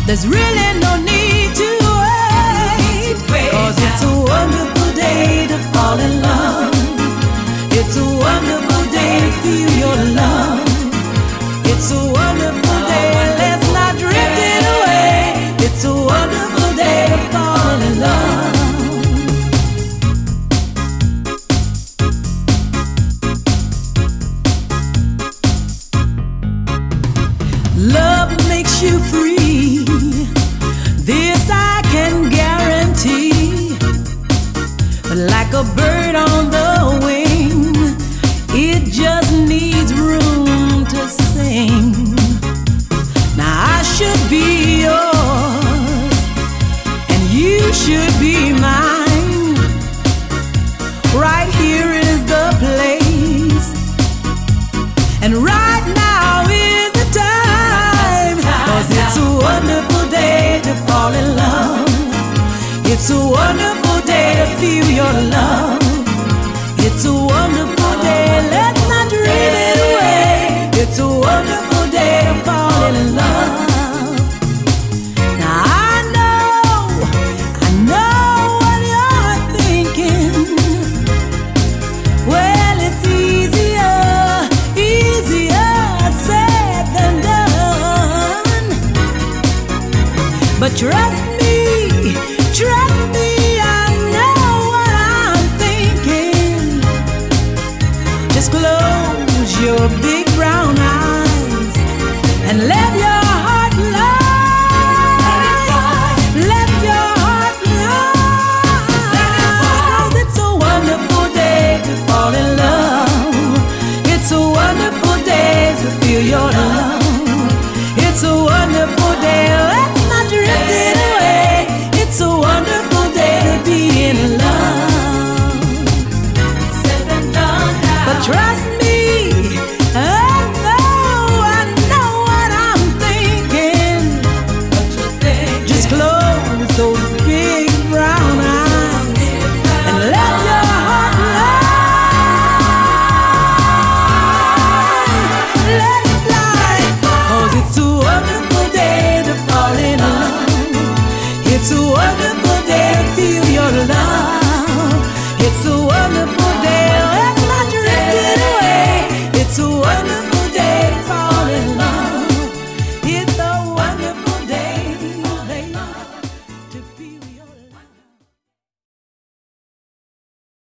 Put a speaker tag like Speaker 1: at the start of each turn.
Speaker 1: There's really no need to wait, 'cause it's a wonderful day to fall in love. It's a wonderful day to feel your love. It's a wonderful day, let's not drift it away. It's a wonderful day to fall in love. Love makes you free, this I can guarantee. But like a bird on the wing, it just needs room to sing. Now I should be yours, and you should be mine. Right here is the place, and right now is the time. 'Cause it's a wonderful day to fall in love. It's a wonderful day to feel your love. It's a wonderful day, let's not dream it away. It's a wonderful day to fall in love. Now I know what you're thinking. Well, it's easier said than done. But trust me, I know what I'm thinking. Just close your big brown eyes and let your heart lie. Let your heart lie. 'Cause it's a wonderful day to fall in love. It's a wonderful day to feel your love. It's a wonderful day, let's not drift it away. It's a wonderful day to be in love. But trust me, I know what I'm thinking. Just close those big brown eyes and let your heart lie. Let it lie. 'Cause it's a wonderful day to fall in love. It's a wonderful